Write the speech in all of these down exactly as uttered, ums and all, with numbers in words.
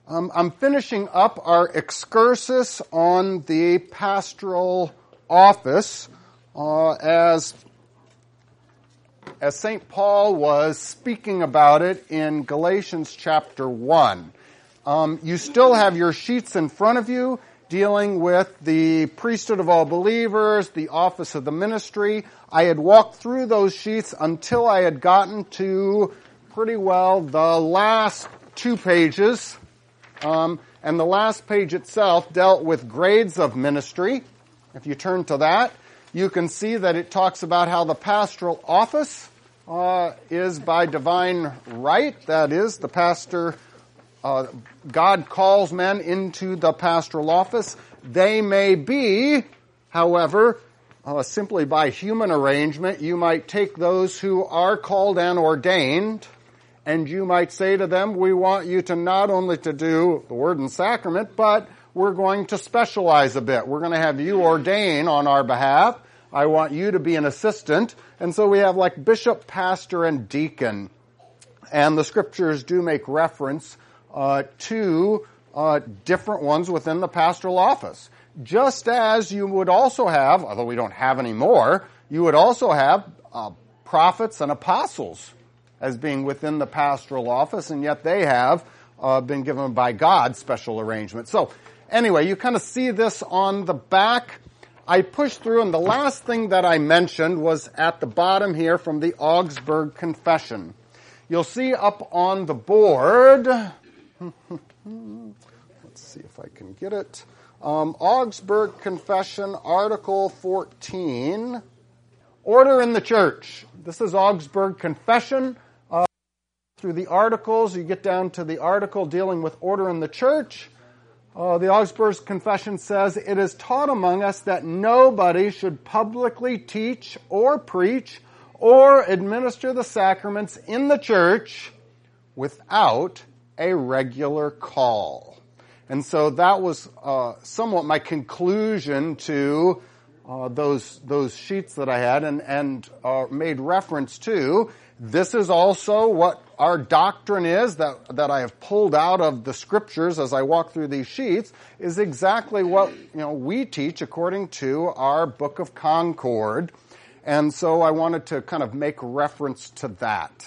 Um, I'm finishing up our excursus on the pastoral office uh, as as Saint Paul was speaking about it in Galatians chapter one. Um, you still have your sheets in front of you dealing with the priesthood of all believers, the office of the ministry. I had walked through those sheets until I had gotten to pretty well the last two pages. Um, and the last page itself dealt with grades of ministry. If you turn to that, you can see that it talks about how the pastoral office uh, is by divine right. That is, the pastor, uh, God calls men into the pastoral office. They may be, however, uh, simply by human arrangement. You might take those who are called and ordained, and you might say to them, we want you to not only to do the word and sacrament, but we're going to specialize a bit. We're going to have you ordain on our behalf. I want you to be an assistant. And so we have like bishop, pastor, and deacon. And the scriptures do make reference uh, to uh, different ones within the pastoral office. Just as you would also have, although we don't have any more, you would also have uh, prophets and apostles as being within the pastoral office, and yet they have uh, been given by God special arrangement. So anyway, you kind of see this on the back. I pushed through, and the last thing that I mentioned was at the bottom here from the Augsburg Confession. You'll see up on the board, let's see if I can get it, um, Augsburg Confession, Article fourteen, Order in the Church. This is Augsburg Confession. Through the articles, you get down to the article dealing with order in the church. Uh, the Augsburg Confession says, it is taught among us that nobody should publicly teach or preach or administer the sacraments in the church without a regular call. And so that was uh, somewhat my conclusion to uh, those those sheets that I had and, and uh, made reference to. This is also what our doctrine is that, that I have pulled out of the scriptures as I walk through these sheets, is exactly what, you know, we teach according to our Book of Concord. And so I wanted to kind of make reference to that.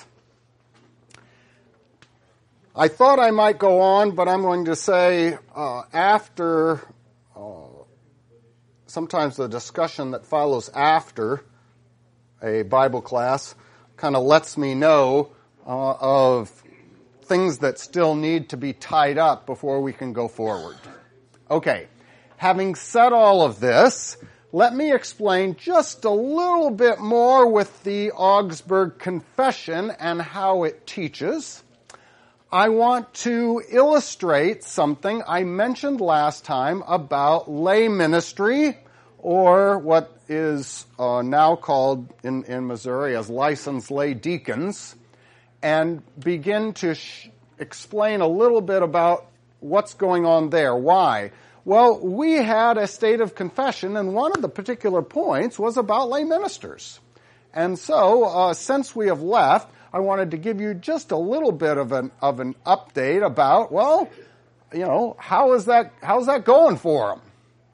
I thought I might go on, but I'm going to say uh, after, uh, sometimes the discussion that follows after a Bible class kind of lets me know uh, of things that still need to be tied up before we can go forward. Okay, having said all of this, let me explain just a little bit more with the Augsburg Confession and how it teaches. I want to illustrate something I mentioned last time about lay ministry, or what is uh, now called in, in Missouri as licensed lay deacons, and begin to sh- explain a little bit about what's going on there. Why? Well, we had a state of confession, and one of the particular points was about lay ministers. And so, uh, since we have left, I wanted to give you just a little bit of an of an update about, well, you know, how is that how's that going for them?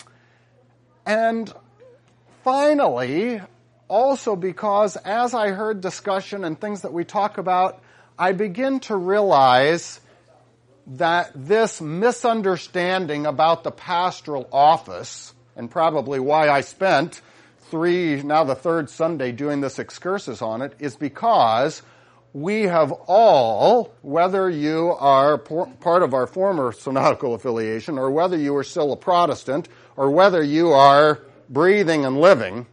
And finally, also because as I heard discussion and things that we talk about, I begin to realize that this misunderstanding about the pastoral office, and probably why I spent three, now the third Sunday doing this excursus on it, is because we have all, whether you are part of our former synodical affiliation, or whether you are still a Protestant, or whether you are breathing and living,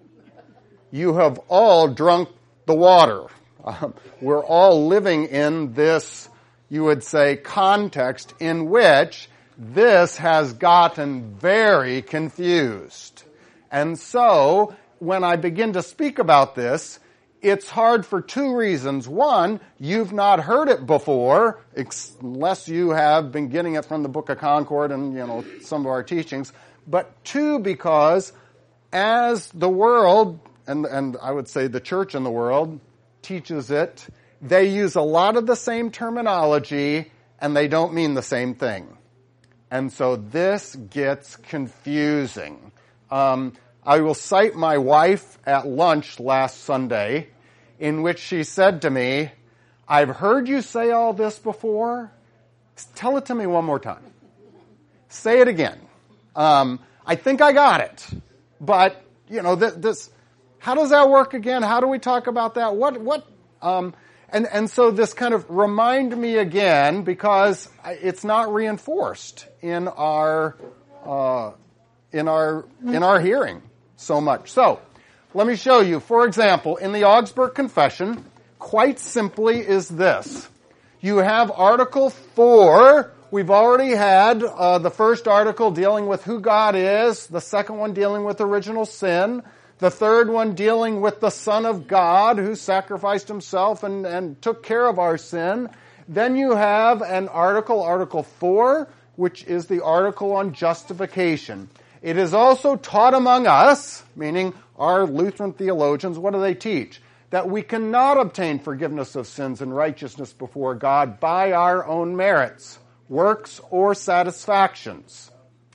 you have all drunk the water. Um, we're all living in this, you would say, context in which this has gotten very confused. And so, when I begin to speak about this, it's hard for two reasons. One, you've not heard it before, unless you have been getting it from the Book of Concord and, you know, some of our teachings. But two, because as the world, and, and I would say the church in the world, teaches it, they use a lot of the same terminology and they don't mean the same thing. And so this gets confusing. Um, I will cite my wife at lunch last Sunday, in which she said to me, I've heard you say all this before. Tell it to me one more time. Say it again. Um, I think I got it. But, you know, th- this, how does that work again? How do we talk about that? What, what, um, and, and so this kind of remind me again, because it's not reinforced in our, uh, in our, in our hearing so much. So, let me show you. For example, in the Augsburg Confession, quite simply is this. You have Article four. We've already had uh, the first article dealing with who God is, the second one dealing with original sin, the third one dealing with the Son of God who sacrificed himself and, and took care of our sin. Then you have an article, Article four, which is the article on justification. It is also taught among us, meaning our Lutheran theologians, what do they teach? That we cannot obtain forgiveness of sins and righteousness before God by our own merits, works, or satisfactions.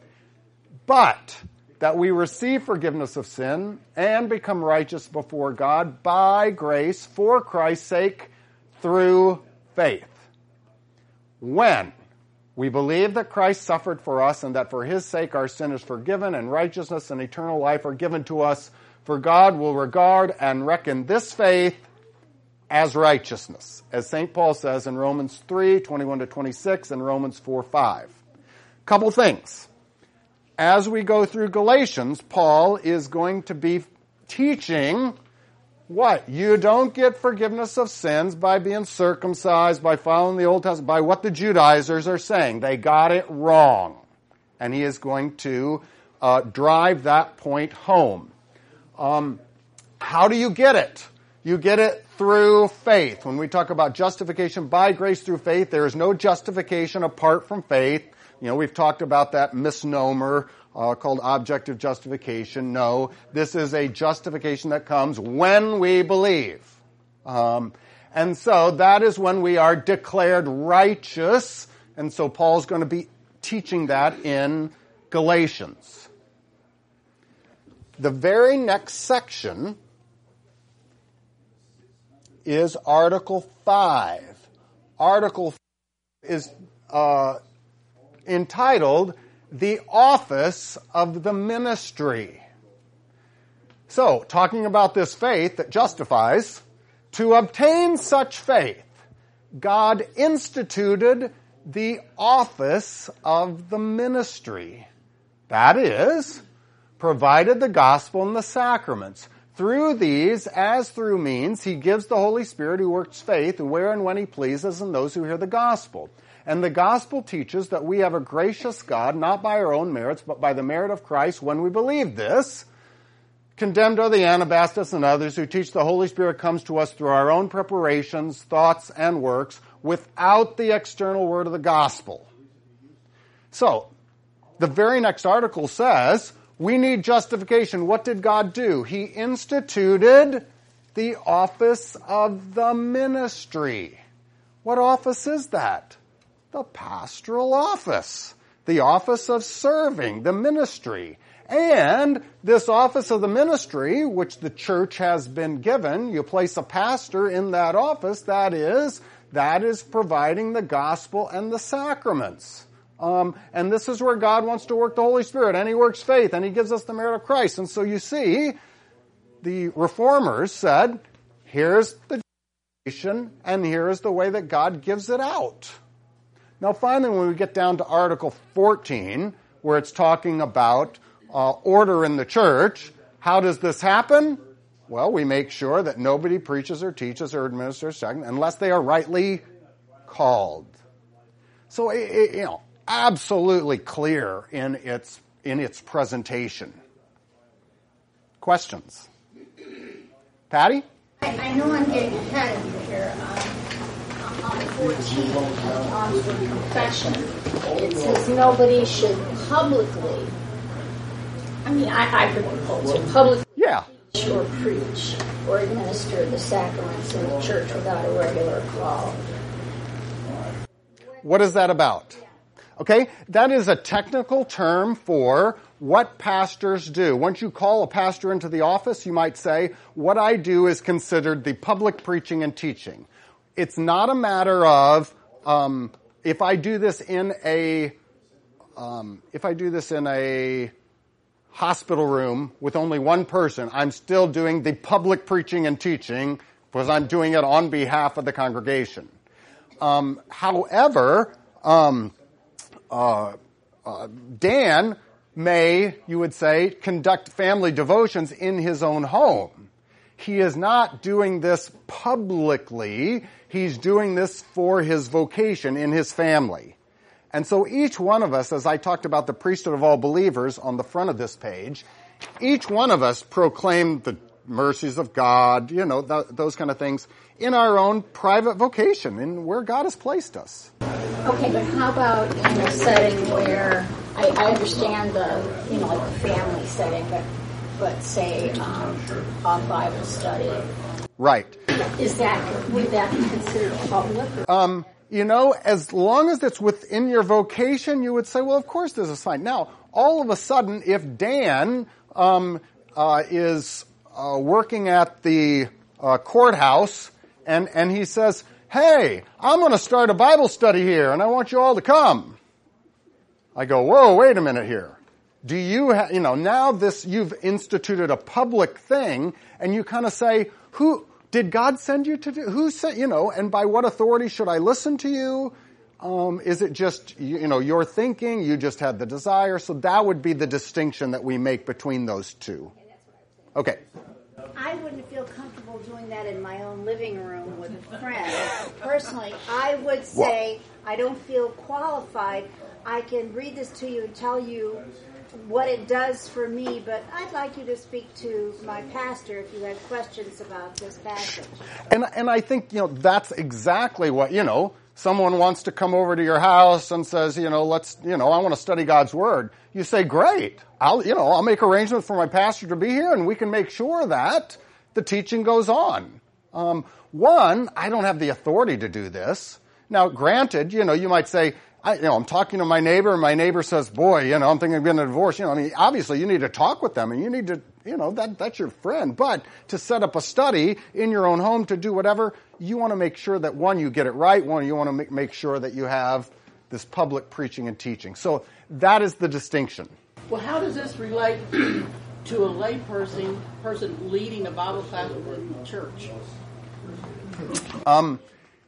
But that we receive forgiveness of sin and become righteous before God by grace for Christ's sake through faith. When we believe that Christ suffered for us and that for his sake our sin is forgiven and righteousness and eternal life are given to us, for God will regard and reckon this faith as righteousness, as Saint Paul says in Romans three, twenty-one to twenty-six, and Romans four, five. Couple things. As we go through Galatians, Paul is going to be teaching what? You don't get forgiveness of sins by being circumcised, by following the Old Testament, by what the Judaizers are saying. They got it wrong. And he is going to uh, drive that point home. Um, how do you get it? You get it through faith. When we talk about justification by grace through faith, there is no justification apart from faith. You know, we've talked about that misnomer uh, called objective justification. No, this is a justification that comes when we believe. Um, and so that is when we are declared righteous. And so Paul's going to be teaching that in Galatians. The very next section is Article five. Article five is uh, entitled The Office of the Ministry. So, talking about this faith that justifies, to obtain such faith, God instituted the office of the ministry. That is, provided the gospel and the sacraments. Through these, as through means, he gives the Holy Spirit who works faith where and when he pleases in those who hear the gospel. And the gospel teaches that we have a gracious God, not by our own merits, but by the merit of Christ when we believe this. Condemned are the Anabaptists and others who teach the Holy Spirit comes to us through our own preparations, thoughts, and works, without the external word of the gospel. So, the very next article says, we need justification. What did God do? He instituted the office of the ministry. What office is that? The pastoral office. The office of serving, the ministry. And this office of the ministry, which the church has been given, you place a pastor in that office, that is, that is providing the gospel and the sacraments. Um, and this is where God wants to work the Holy Spirit, and he works faith, and he gives us the merit of Christ. And so you see, the reformers said, here's the justification, and here's the way that God gives it out. Now finally, when we get down to Article fourteen, where it's talking about uh, order in the church, how does this happen? Well, we make sure that nobody preaches or teaches or administers unless they are rightly called. So, it, you know, absolutely clear in its in its presentation. Questions? Patty? I, I know I'm getting ahead of you here. Um, on fourteen of the Augsburg Confession, it says nobody should publicly, I mean, I, I could propose it, publicly yeah. teach or preach or administer the sacraments in the church without a regular call. What is that about? Okay, that is a technical term for what pastors do. Once you call a pastor into the office, you might say, what I do is considered the public preaching and teaching. It's not a matter of, um, if I do this in a, um, if I do this in a hospital room with only one person, I'm still doing the public preaching and teaching because I'm doing it on behalf of the congregation. Um, however, um, uh, uh, Dan may, you would say, conduct family devotions in his own home. He is not doing this publicly. He's doing this for his vocation in his family. And so each one of us, as I talked about the priesthood of all believers on the front of this page, each one of us proclaim the mercies of God, you know, th- those kind of things in our own private vocation, in where God has placed us. Okay, but how about in a setting where, I, I understand the, you know, like the family setting, but, but say, um, a Bible study. Right. Is that, would that be considered public? Um, You know, as long as it's within your vocation, you would say, well, of course there's a sign. Now, all of a sudden, if Dan um, uh, is uh, working at the uh, courthouse and, and he says, hey, I'm going to start a Bible study here and I want you all to come. I go, whoa, wait a minute here. Do you, ha- you know, now this, you've instituted a public thing and you kind of say, who... Did God send you to do, who sent, you know, and by what authority should I listen to you? Um, is it just, you, you know, your thinking, you just had the desire? So that would be the distinction that we make between those two. Okay. I wouldn't feel comfortable doing that in my own living room with a friend. Personally, I would say I don't feel qualified. I can read this to you and tell you what it does for me, but I'd like you to speak to my pastor if you have questions about this passage. And and I think, you know, that's exactly what, you know, someone wants to come over to your house and says, you know, let's, you know, I want to study God's Word. You say, great. I'll, you know, I'll make arrangements for my pastor to be here and we can make sure that the teaching goes on. Um, one, I don't have the authority to do this. Now, granted, you know, you might say, I, you know, I'm talking to my neighbor, and my neighbor says, boy, you know, I'm thinking of getting a divorce. You know, I mean, obviously you need to talk with them, and you need to, you know, that that's your friend. But to set up a study in your own home to do whatever, you want to make sure that, one, you get it right. One, you want to make, make sure that you have this public preaching and teaching. So that is the distinction. Well, how does this relate to a lay person, person leading a Bible class within the church? Um,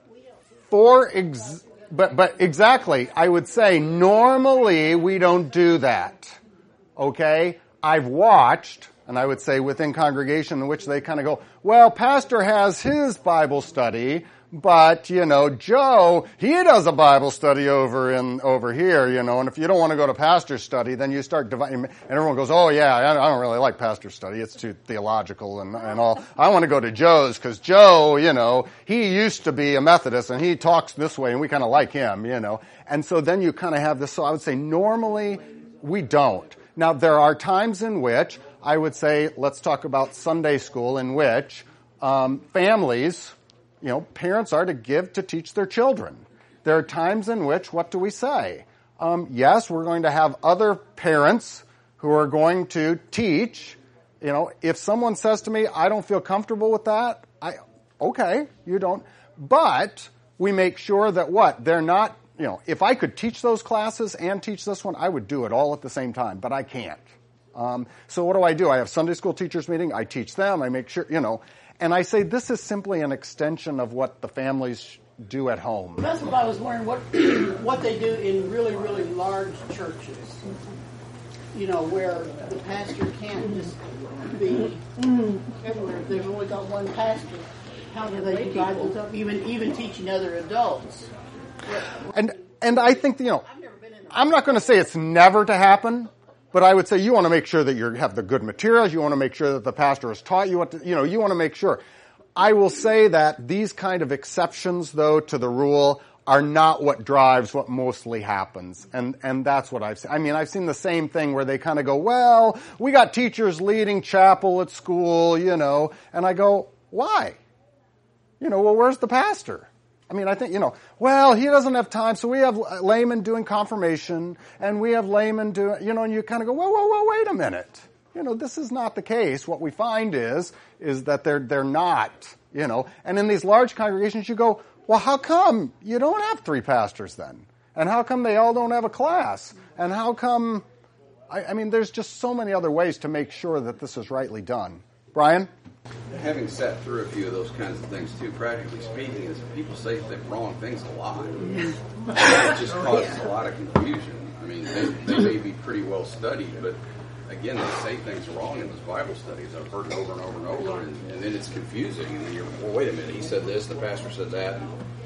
for ex- but but exactly, I would say normally we don't do that. Okay, I've watched, and I would say within congregation in which they kind of go, well, pastor has his Bible study, but, you know, Joe, he does a Bible study over in, over here, you know, and if you don't want to go to pastor's study, then you start dividing, and everyone goes, oh yeah, I don't really like pastor's study, it's too theological and, and all. I want to go to Joe's, because Joe, you know, he used to be a Methodist, and he talks this way, and we kind of like him, you know. And so then you kind of have this, so I would say normally we don't. Now, there are times in which I would say, let's talk about Sunday school, in which um, families, you know, parents are to give to teach their children. There are times in which, what do we say? Um, yes, we're going to have other parents who are going to teach. You know, if someone says to me, I don't feel comfortable with that, I, okay, you don't. But we make sure that what? They're not, you know, if I could teach those classes and teach this one, I would do it all at the same time, but I can't. Um, so what do I do? I have Sunday school teachers meeting. I teach them. I make sure, you know, and I say this is simply an extension of what the families do at home. That's what I was wondering, what what they do in really, really large churches. You know, where the pastor can't just be everywhere. If they've only got one pastor, how do they divide those up? Even even teaching other adults. And and I think, you know, I'm not going to say it's never to happen. But I would say you want to make sure that you have the good materials. You want to make sure that the pastor has taught you what to, you know, you want to make sure. I will say that these kind of exceptions, though, to the rule are not what drives what mostly happens. And, and that's what I've seen. I mean, I've seen the same thing where they kind of go, well, we got teachers leading chapel at school, you know, and I go, why? You know, well, where's the pastor? I mean, I think, you know, well, he doesn't have time, so we have laymen doing confirmation, and we have laymen doing, you know, and you kind of go, whoa, whoa, whoa, wait a minute. You know, this is not the case. What we find is, is that they're, they're not, you know, and in these large congregations you go, well, how come you don't have three pastors then? And how come they all don't have a class? And how come, I, I mean, there's just so many other ways to make sure that this is rightly done. Brian? Having sat through a few of those kinds of things too, practically speaking, is people say the wrong things a lot. It just causes a lot of confusion. I mean, they, they may be pretty well studied, but again, they say things wrong in those Bible studies. I've heard it over and over and over, and, and then it's confusing. And then you're, well, wait a minute, he said this, the pastor said that.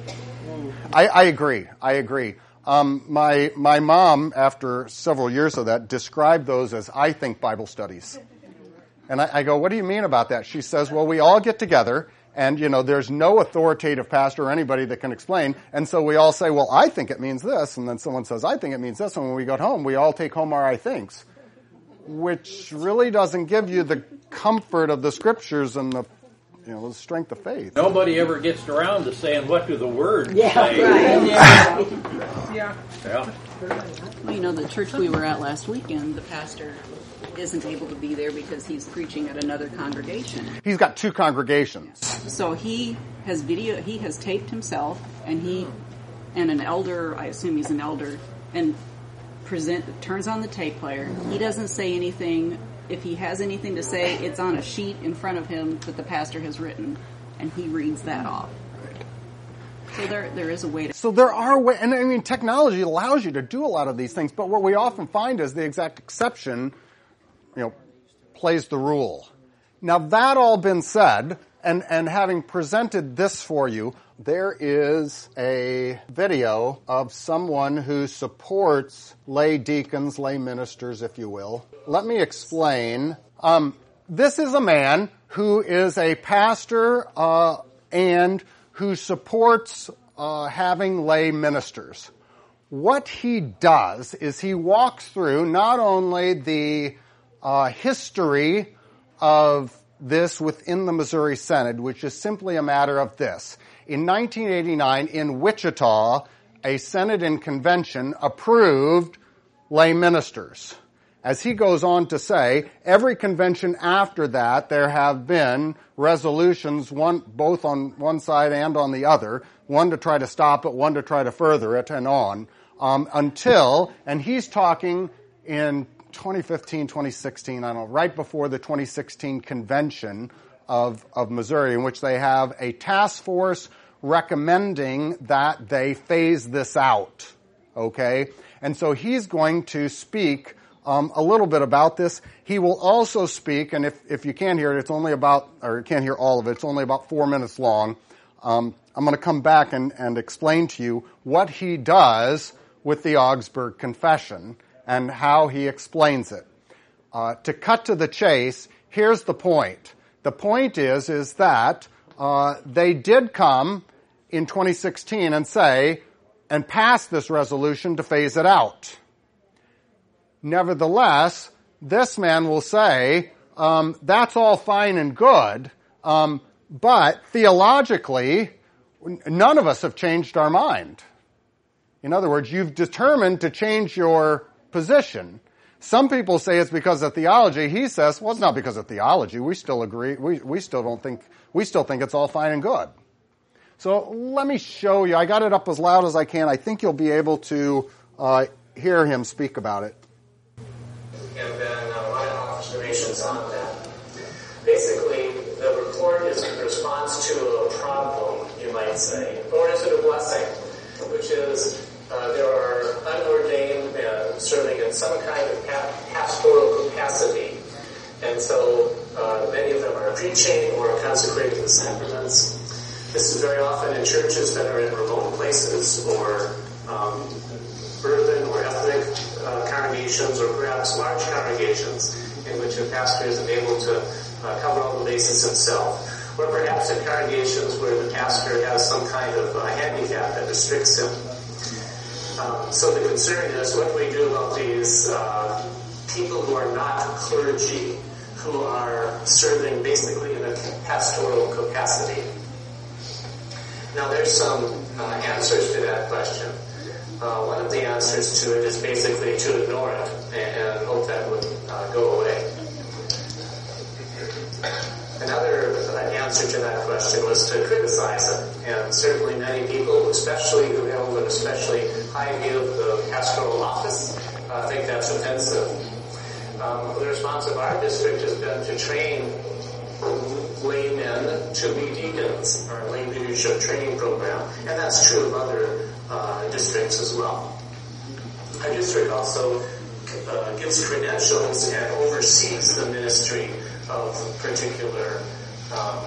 I, I agree. I agree. Um, my my mom, after several years of that, described those as I think Bible studies. And I, I go, what do you mean about that? She says, well, we all get together, and, you know, there's no authoritative pastor or anybody that can explain, and so we all say, well, I think it means this, and then someone says, I think it means this, and when we go home, we all take home our I thinks, which really doesn't give you the comfort of the Scriptures and the, you know, the strength of faith. Nobody ever gets around to saying, what do the words Yeah, say? right. Yeah. Yeah. Well, you know, the church we were at last weekend, the pastor isn't able to be there because he's preaching at another congregation. He's got two congregations. So he has video, he has taped himself, and he, and an elder, I assume he's an elder, and present, turns on the tape player. He doesn't say anything. If he has anything to say, it's on a sheet in front of him that the pastor has written, and he reads that off. So there, there is a way to... So there are ways, and I mean, technology allows you to do a lot of these things, but what we often find is the exact exception, you know, plays the rule. Now, that all been said, and, and having presented this for you, there is a video of someone who supports lay deacons, lay ministers, if you will. Let me explain. Um, this is a man who is a pastor uh, and who supports uh, having lay ministers. What he does is he walks through not only the uh, history of this within the Missouri Synod, which is simply a matter of this. In nineteen eighty-nine, in Wichita, a Synod and Convention approved lay ministers. As he goes on to say, every convention after that, there have been resolutions, one both on one side and on the other, one to try to stop it, one to try to further it, and on, um, until, and he's talking in twenty fifteen, twenty sixteen, I don't know, right before the twenty sixteen convention of, of Missouri, in which they have a task force recommending that they phase this out, okay? And so he's going to speak um, a little bit about this. He will also speak, and if, if you can't hear it, it's only about, or you can't hear all of it, it's only about four minutes long. Um, I'm going to come back and, and explain to you what he does with the Augsburg Confession and how he explains it. Uh, to cut to the chase, here's the point. The point is, is that uh, they did come in twenty sixteen and say, and pass this resolution to phase it out. Nevertheless, this man will say, um, that's all fine and good, um, but theologically, none of us have changed our mind. In other words, you've determined to change your position. Some people say it's because of theology. He says, well, it's not because of theology. We still agree. We, we still don't think, we still think it's all fine and good. So let me show you. I got it up as loud as I can. I think you'll be able to uh, hear him speak about it. And then uh, my observations on that. Basically, the report is a response to a problem, you might say, or is it a blessing? Which is uh, there are unordained men serving in some kind of pastoral capacity, and so uh, many of them are preaching or consecrating the sacraments. This is very often in churches that are in remote places or um, urban or ethnic uh, congregations, or perhaps large congregations in which a pastor isn't able to uh, cover all the bases himself. Or perhaps in congregations where the pastor has some kind of uh, handicap that restricts him. Um, so the concern is, what do we do about these uh, people who are not clergy, who are serving basically in a pastoral capacity? Now there's some uh, answers to that question. Uh, one of the answers to it is basically to ignore it and, and hope that would uh, go away. Another uh, answer to that question was to criticize it, and certainly many people, especially who held an especially high view of the pastoral office, uh, think that's offensive. Um, the response of our district has been to train laymen to be deacons, our lay leadership training program, and that's true of other uh, districts as well. Our district also uh, gives credentials and oversees the ministry of particular um,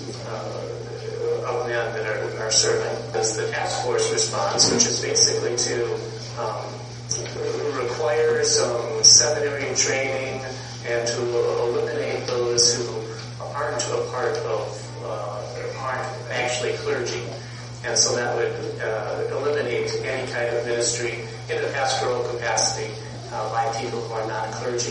uh, of men that are, are serving. As the task force response, which is basically to um, require some seminary training and to eliminate those who aren't a part of, uh, aren't actually clergy. And so that would uh, eliminate any kind of ministry in a pastoral capacity uh, by people who are not clergy.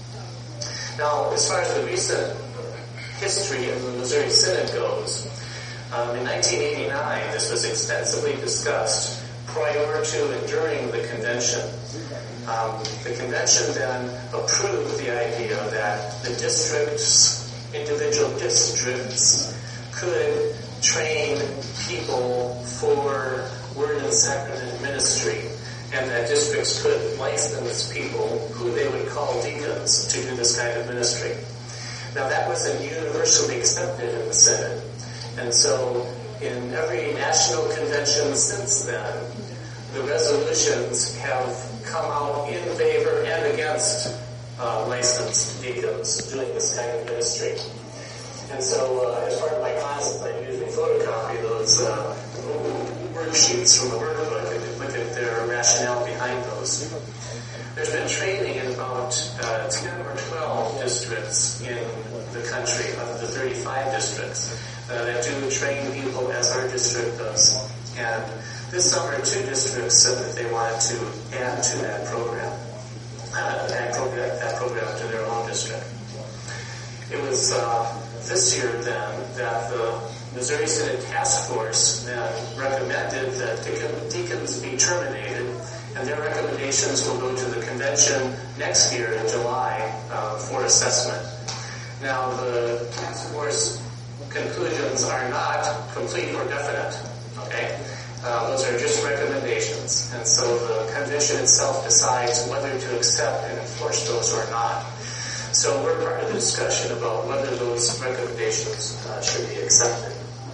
Now, as far as the recent history of the Missouri Synod goes, um, in nineteen eighty-nine, this was extensively discussed prior to and during the convention. Um, the convention then approved the idea that the districts, individual districts, could train people for word and sacrament ministry, and that districts could license people who they would call deacons to do this kind of ministry. Now that wasn't universally accepted in the Synod, and so in every national convention since then, the resolutions have come out in favor and against uh, licensed deacons doing this kind of ministry. And so uh, as part of my classes, I usually photocopy those uh, worksheets from the workbook and look at their rationale behind those. There's been training in about uh, ten or twelve districts in the country, of the thirty-five districts, uh, that do train people as our district does. And this summer, two districts said that they wanted to add to that program, uh, add program, that program to their own district. It was uh, this year then that the Missouri Synod Task Force then recommended that deacons be terminated, and their recommendations will go to the convention next year in July uh, for assessment. Now, the task force conclusions are not complete or definite, okay? Uh, those are just recommendations, and so the convention itself decides whether to accept and enforce those or not. So we're part of the discussion about whether those recommendations uh, should be accepted.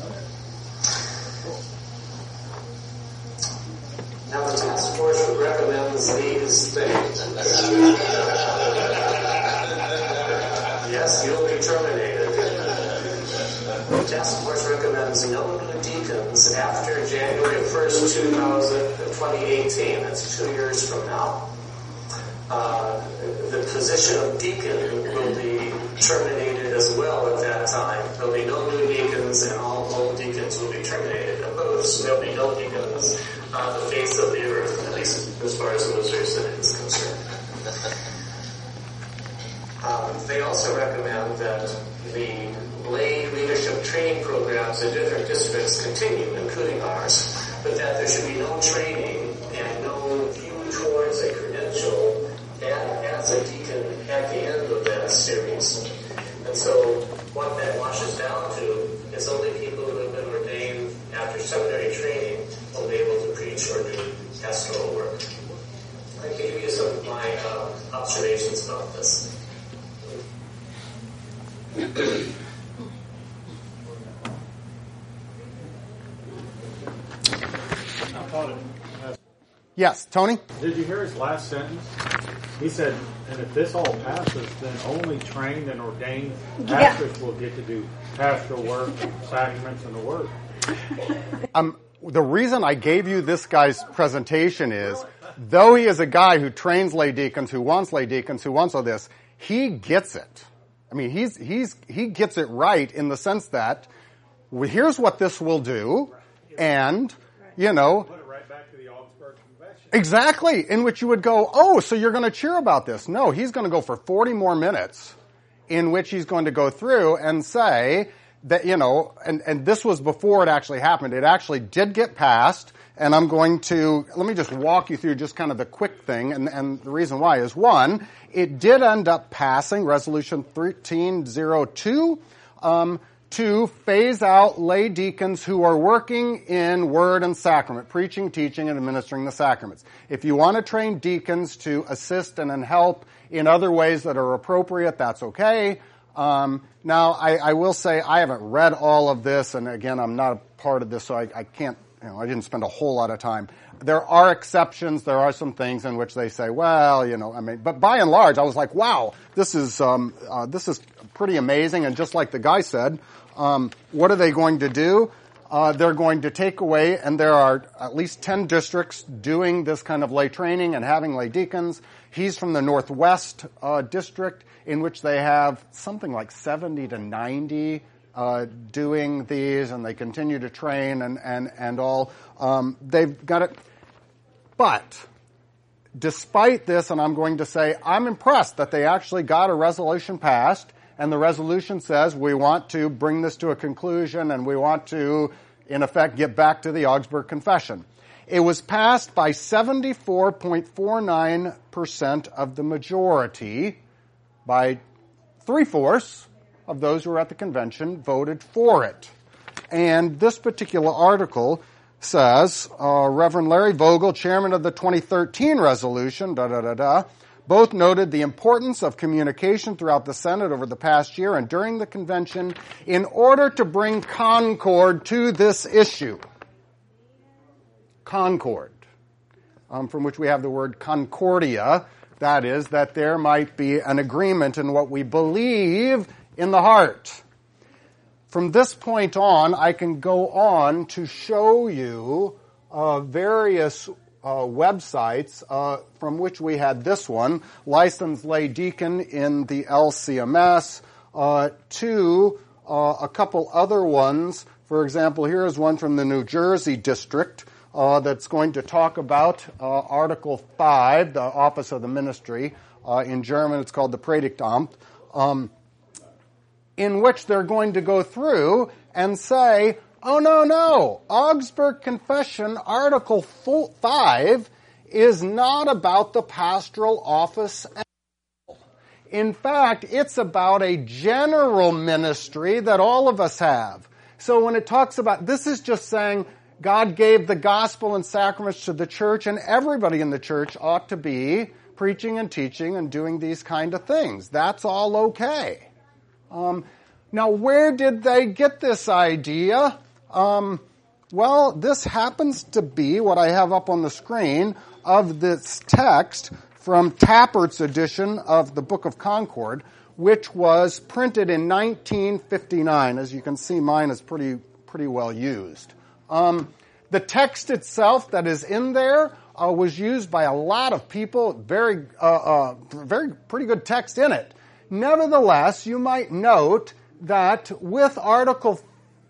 Now the task force recommends these things. Yes, you'll be terminated. The task force recommends no new deacons after January first, twenty eighteen. That's two years from now. Uh, the position of deacon will be terminated as well at that time. There'll be no new deacons, and all old deacons will be terminated. Opposed, there'll be no deacons on the face of the earth, at least as far as the Missouri Synod is concerned. Um, they also recommend that the lay leadership training programs in different districts continue, including ours, but that there should be no training and no view towards a credential as a deacon at the end of that series. And so what that washes down to is only people who have been ordained after seminary training will be able to preach or do pastoral work. I can give you some of my uh, observations about this. Yes, Tony? Did you hear his last sentence? He said, and if this all passes, then only trained and ordained pastors yeah. will get to do pastoral work, sacraments, and the work. Um, the reason I gave you this guy's presentation is, though he is a guy who trains lay deacons, who wants lay deacons, who wants all this, he gets it. I mean, he's he's he gets it right in the sense that, well, here's what this will do, and, you know, exactly, in which you would go, oh, so you're going to cheer about this. No, he's going to go for forty more minutes in which he's going to go through and say that, you know, and, and this was before it actually happened. It actually did get passed, and I'm going to, let me just walk you through just kind of the quick thing, and, and the reason why is, one, it did end up passing Resolution thirteen oh two, um, to phase out lay deacons who are working in word and sacrament, preaching, teaching, and administering the sacraments. If you want to train deacons to assist and help in other ways that are appropriate, that's okay. Um, now, I, I will say I haven't read all of this, and again, I'm not a part of this, so I, I can't, you know, I didn't spend a whole lot of time. There are exceptions. There are some things in which they say, well, you know, I mean, but by and large, I was like, wow, this is um, uh, this is pretty amazing. And just like the guy said, um, what are they going to do? Uh, they're going to take away, and there are at least ten districts doing this kind of lay training and having lay deacons. He's from the Northwest uh, district, in which they have something like seventy to ninety uh, doing these, and they continue to train and, and, and all. Um, they've got it. But despite this, and I'm going to say, I'm impressed that they actually got a resolution passed, and the resolution says we want to bring this to a conclusion, and we want to, in effect, get back to the Augsburg Confession. It was passed by seventy-four point four nine percent of the majority. By three-fourths of those who were at the convention voted for it. And this particular article says, uh, Reverend Larry Vogel, chairman of the twenty thirteen resolution, da da da da, both noted the importance of communication throughout the Senate over the past year and during the convention in order to bring concord to this issue. Concord, um, from which we have the word concordia. That is, that there might be an agreement in what we believe in the heart. From this point on, I can go on to show you uh, various uh, websites uh, from which we had this one, Licensed Lay Deacon in the L C M S, uh, to uh, a couple other ones. For example, here is one from the New Jersey district uh, that's going to talk about uh, Article five, the Office of the Ministry. Uh, in German, it's called the Predigtamt. Um, in which they're going to go through and say, oh, no, no, Augsburg Confession, Article five, is not about the pastoral office. In fact, it's about a general ministry that all of us have. So when it talks about, this is just saying God gave the gospel and sacraments to the church, and everybody in the church ought to be preaching and teaching and doing these kind of things. That's all okay. Um, now, where did they get this idea? Um, well, this happens to be what I have up on the screen of this text from Tappert's edition of the Book of Concord, which was printed in nineteen fifty-nine. As you can see, mine is pretty pretty well used. Um, the text itself that is in there uh, was used by a lot of people. Very, uh, uh, very pretty good text in it. Nevertheless, you might note that with Article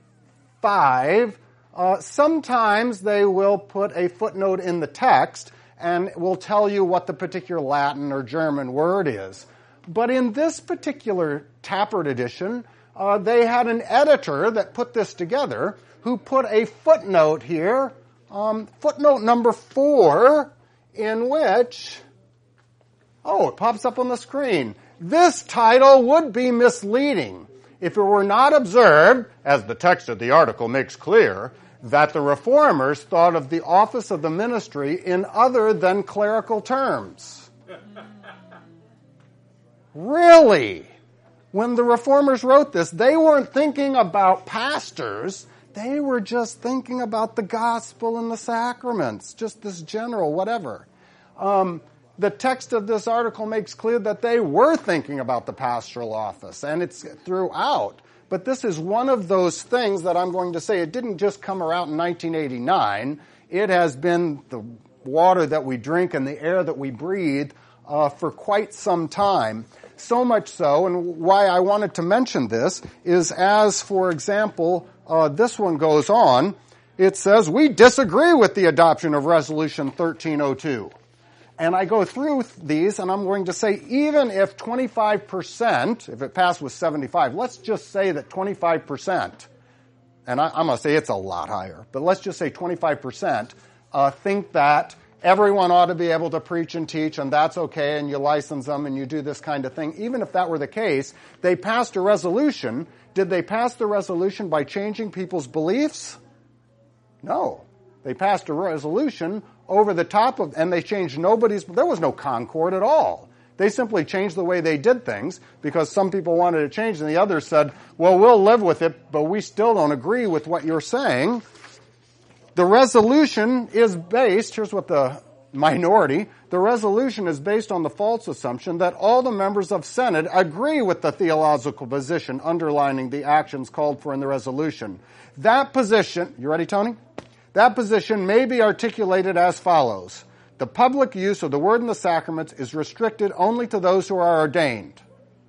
five, uh, sometimes they will put a footnote in the text and will tell you what the particular Latin or German word is. But in this particular Tappert edition, uh, they had an editor that put this together who put a footnote here, um, footnote number four, in which, oh, it pops up on the screen. This title would be misleading if it were not observed, as the text of the article makes clear, that the Reformers thought of the office of the ministry in other than clerical terms. Really? When the Reformers wrote this, they weren't thinking about pastors. They were just thinking about the gospel and the sacraments, just this general whatever. Um, the text of this article makes clear that they were thinking about the pastoral office, and it's throughout. But this is one of those things that I'm going to say, it didn't just come around in nineteen eighty-nine. It has been the water that we drink and the air that we breathe uh, for quite some time. So much so, and why I wanted to mention this is as, for example, uh, this one goes on. It says, we disagree with the adoption of Resolution thirteen oh two. And I go through these, and I'm going to say even if twenty-five percent, if it passed with seventy-five, let's just say that twenty-five percent, and I, I'm going to say it's a lot higher, but let's just say twenty-five percent uh, think that everyone ought to be able to preach and teach, and that's okay, and you license them, and you do this kind of thing. Even if that were the case, they passed a resolution. Did they pass the resolution by changing people's beliefs? No. They passed a resolution over the top of, and they changed nobody's, there was no concord at all. They simply changed the way they did things because some people wanted to change, and the others said, well, we'll live with it, but we still don't agree with what you're saying. The resolution is based, here's what the minority, the resolution is based on the false assumption that all the members of Senate agree with the theological position underlining the actions called for in the resolution. That position, you ready, Tony? That position may be articulated as follows. The public use of the word and the sacraments is restricted only to those who are ordained.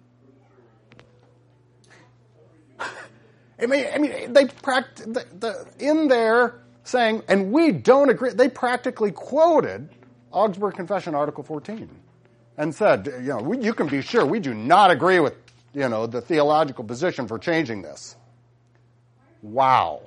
I mean, I mean, they pract- the, the, in there saying, and we don't agree, they practically quoted Augsburg Confession, Article fourteen, and said, you know, we, you can be sure we do not agree with, you know, the theological position for changing this. Wow.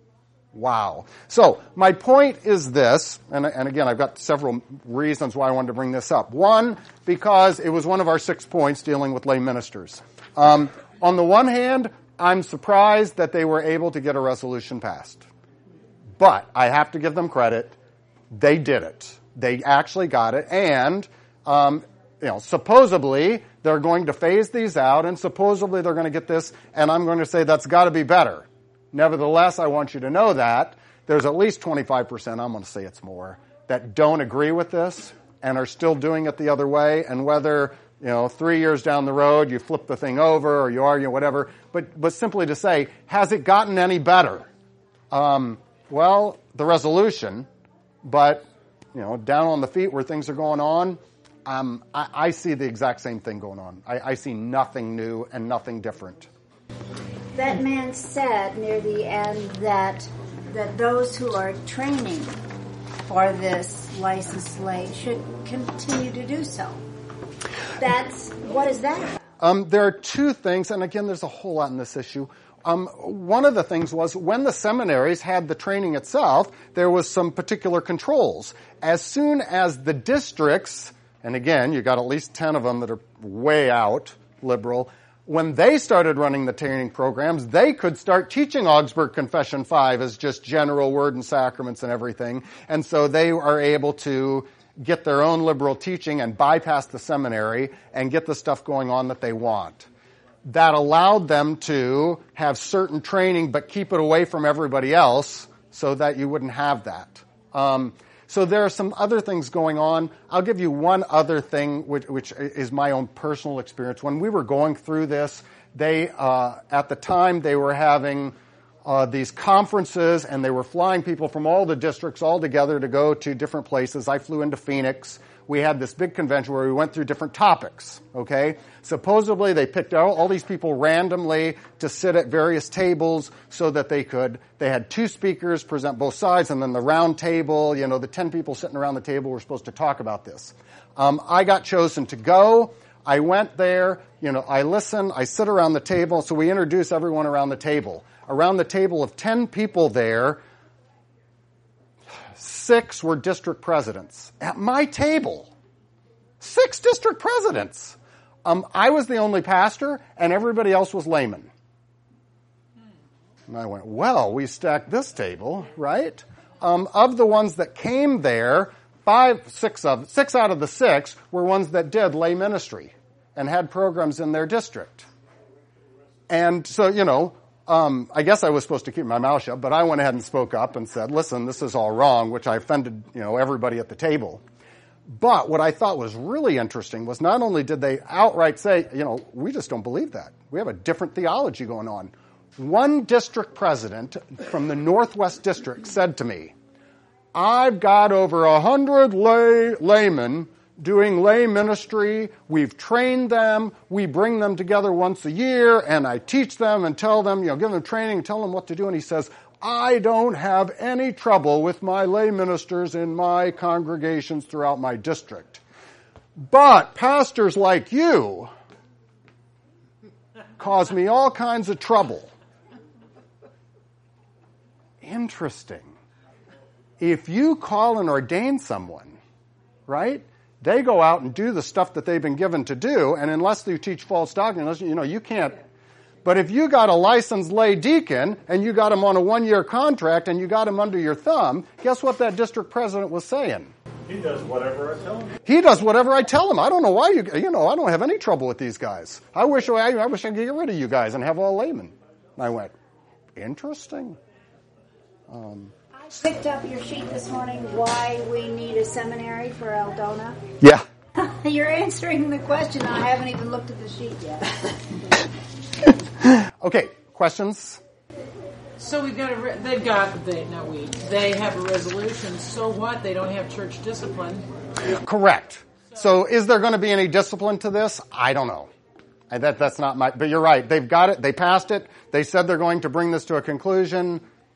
Wow. So, my point is this, and, and again, I've got several reasons why I wanted to bring this up. One, because it was one of our six points dealing with lay ministers. Um, on the one hand, I'm surprised that they were able to get a resolution passed. But I have to give them credit. They did it. They actually got it. And, um, you know, supposedly they're going to phase these out, and supposedly they're going to get this, and I'm going to say that's got to be better. Nevertheless, I want you to know that there's at least twenty-five percent, I'm going to say it's more, that don't agree with this and are still doing it the other way. And whether, you know, three years down the road you flip the thing over or you argue, whatever, but, but simply to say, has it gotten any better? Um, well, the resolution, but, you know, down on the feet where things are going on, um, I, I see the exact same thing going on. I, I see nothing new and nothing different. That man said near the end that that those who are training for this licensed lay should continue to do so. That's, what is that about? Um, there are two things, and again, there's a whole lot in this issue. Um, one of the things was when the seminaries had the training itself, there was some particular controls. As soon as the districts, and again, you got at least ten of them that are way out liberal, when they started running the training programs, they could start teaching Augsburg Confession five as just general word and sacraments and everything. And so they are able to get their own liberal teaching and bypass the seminary and get the stuff going on that they want. That allowed them to have certain training but keep it away from everybody else so that you wouldn't have that. Um, So there are some other things going on. I'll give you one other thing, which, which is my own personal experience. When we were going through this, they, uh, at the time, they were having uh, these conferences, and they were flying people from all the districts all together to go to different places. I flew into Phoenix. We had this big convention where we went through different topics, okay? Supposedly, they picked out all these people randomly to sit at various tables so that they could, they had two speakers present both sides, and then the round table, you know, the ten people sitting around the table were supposed to talk about this. Um, I got chosen to go. I went there, you know, I listen, I sit around the table, so we introduce everyone around the table. Around the table of ten people there, six were district presidents. At my table, six district presidents. Um, I was the only pastor, and everybody else was laymen. And I went, well, we stacked this table, right? Um, of the ones that came there, five, six of, six out of the six were ones that did lay ministry and had programs in their district. And so, you know, Um, I guess I was supposed to keep my mouth shut, but I went ahead and spoke up and said, listen, this is all wrong, which I offended, you know, everybody at the table. But what I thought was really interesting was not only did they outright say, you know, we just don't believe that. We have a different theology going on. One district president from the Northwest District said to me, I've got over a hundred lay, laymen doing lay ministry. We've trained them. We bring them together once a year, and I teach them and tell them, you know, give them training and tell them what to do. And he says, I don't have any trouble with my lay ministers in my congregations throughout my district. But pastors like you cause me all kinds of trouble. Interesting. If you call and ordain someone, right, they go out and do the stuff that they've been given to do, and unless you teach false doctrine, unless, you know, you can't. But if you got a licensed lay deacon, and you got him on a one-year contract, and you got him under your thumb, guess what that district president was saying? He does whatever I tell him. He does whatever I tell him. I don't know why you, you know, I don't have any trouble with these guys. I wish I, I wish I could get rid of you guys and have all laymen. And I went, interesting. Um, I picked up your sheet this morning, why we need a seminary for Eldona. Yeah. You're answering the question. I haven't even looked at the sheet yet. Okay, questions? So we've got a, re- they've got, they, not we, they have a resolution. So what? They don't have church discipline. Correct. So is there going to be any discipline to this? I don't know. I, that, that's not my, but you're right. They've got it. They passed it. They said they're going to bring this to a conclusion.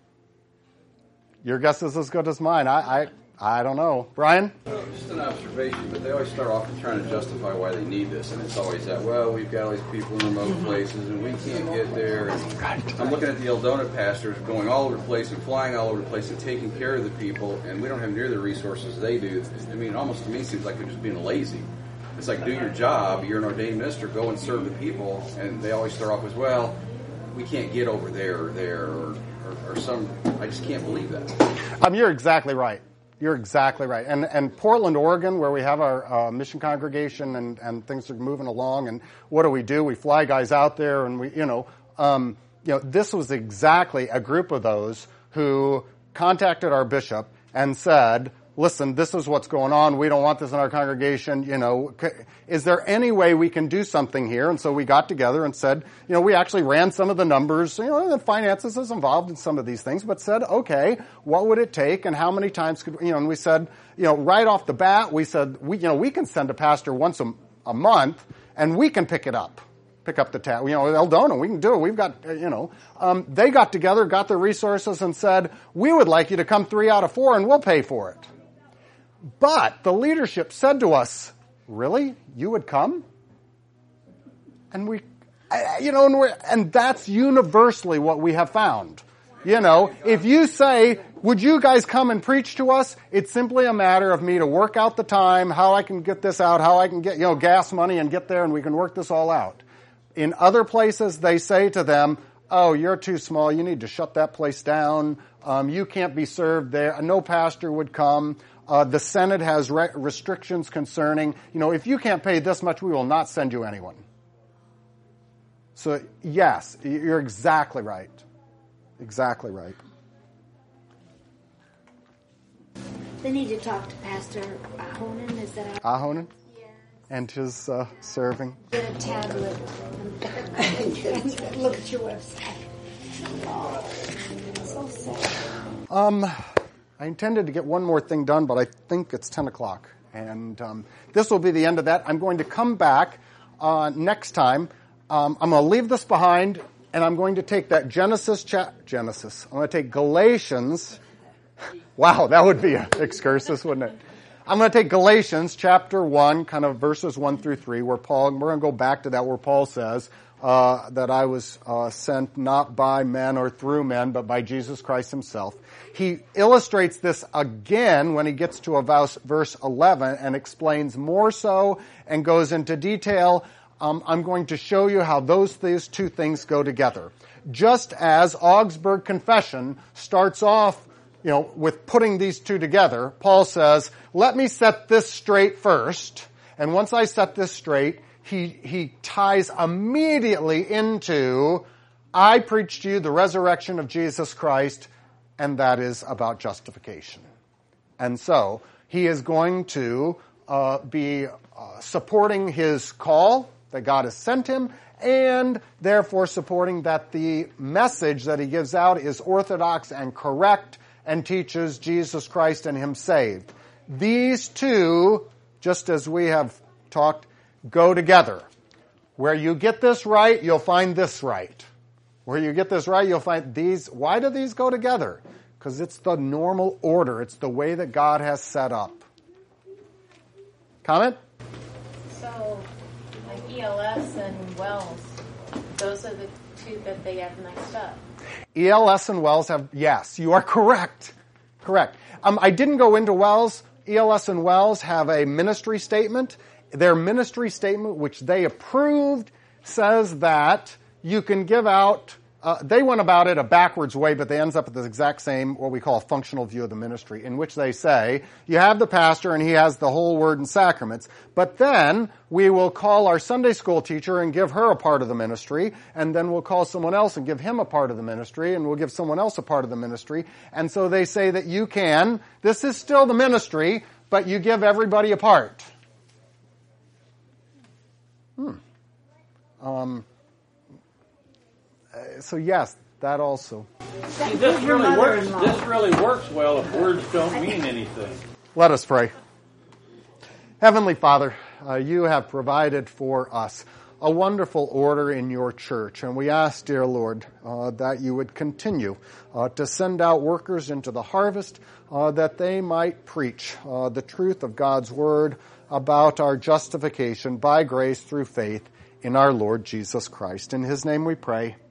Your guess is as good as mine. I, I, I don't know. Brian? Just an observation, but they always start off with trying to justify why they need this, and it's always that, well, we've got all these people in remote places, and we can't get there. And I'm looking at the Eldona pastors going all over the place and flying all over the place and taking care of the people, and we don't have near the resources they do. I mean, almost to me it seems like they're just being lazy. It's like, do your job, you're an ordained minister, go and serve the people, and they always start off with, well, we can't get over there or there, or, or, or some, I just can't believe that. Um, you're exactly right. You're exactly right. And and Portland, Oregon, where we have our uh, mission congregation and, and things are moving along, and what do we do? We fly guys out there, and we, you know, um, you know, this was exactly a group of those who contacted our bishop and said, listen, this is what's going on. We don't want this in our congregation. You know, is there any way we can do something here? And so we got together and said, you know, we actually ran some of the numbers. You know, the finances is involved in some of these things, but said, okay, what would it take and how many times could, you know, and we said, you know, right off the bat, we said, we, you know, we can send a pastor once a, a month and we can pick it up. Pick up the tab. You know, Eldona, we can do it. We've got, you know, um, they got together, got the resources and said, we would like you to come three out of four and we'll pay for it. But the leadership said to us, really? You would come? And we, you know, and, we're, and that's universally what we have found. You know, if you say, would you guys come and preach to us? It's simply a matter of me to work out the time, how I can get this out, how I can get, you know, gas money and get there and we can work this all out. In other places, they say to them, oh, you're too small. You need to shut that place down. Um, you can't be served there. No pastor would come. Uh, the Senate has re- restrictions concerning, you know, if you can't pay this much, we will not send you anyone. So, yes, you're exactly right. Exactly right. They need to talk to Pastor Ahonen. Is that our... Ahonen? Yes. And his uh, serving. Get a tablet and look at your website. Oh, so sad. Um... I intended to get one more thing done, but I think it's ten o'clock. And um, this will be the end of that. I'm going to come back uh, next time. Um, I'm going to leave this behind, and I'm going to take that Genesis cha- Genesis. I'm going to take Galatians. Wow, that would be an excursus, wouldn't it? I'm going to take Galatians chapter one, kind of verses one through three, where Paul, we're going to go back to that where Paul says uh, that I was uh, sent not by men or through men, but by Jesus Christ himself. He illustrates this again when he gets to about verse eleven and explains more so and goes into detail. Um, I'm going to show you how those these two things go together. Just as Augsburg Confession starts off, you know, with putting these two together, Paul says, let me set this straight first. And once I set this straight, he, he ties immediately into, I preach to you the resurrection of Jesus Christ, and that is about justification. And so he is going to uh, be uh, supporting his call that God has sent him, and therefore supporting that the message that he gives out is orthodox and correct and teaches Jesus Christ and him saved. These two, just as we have talked, go together. Where you get this right, you'll find this right. Where you get this right, you'll find these. Why do these go together? Because it's the normal order. It's the way that God has set up. Comment? So, like E L S and Wells, those are the two that they have mixed up. E L S and Wells have, yes, you are correct. Correct. Um, I didn't go into Wells. E L S and Wells have a ministry statement. Their ministry statement, which they approved, says that you can give out, uh, they went about it a backwards way, but they ends up with the exact same, what we call a functional view of the ministry, in which they say, you have the pastor and he has the whole word and sacraments, but then we will call our Sunday school teacher and give her a part of the ministry, and then we'll call someone else and give him a part of the ministry, and we'll give someone else a part of the ministry. And so they say that you can, this is still the ministry, but you give everybody a part. Hmm. Um, so yes, that also. See, this really works. This really works well if words don't mean anything. Let us pray. Heavenly Father, uh, you have provided for us a wonderful order in your church, and we ask, dear Lord, uh, that you would continue uh, to send out workers into the harvest, uh, that they might preach uh, the truth of God's word about our justification by grace through faith in our Lord Jesus Christ. In his name we pray.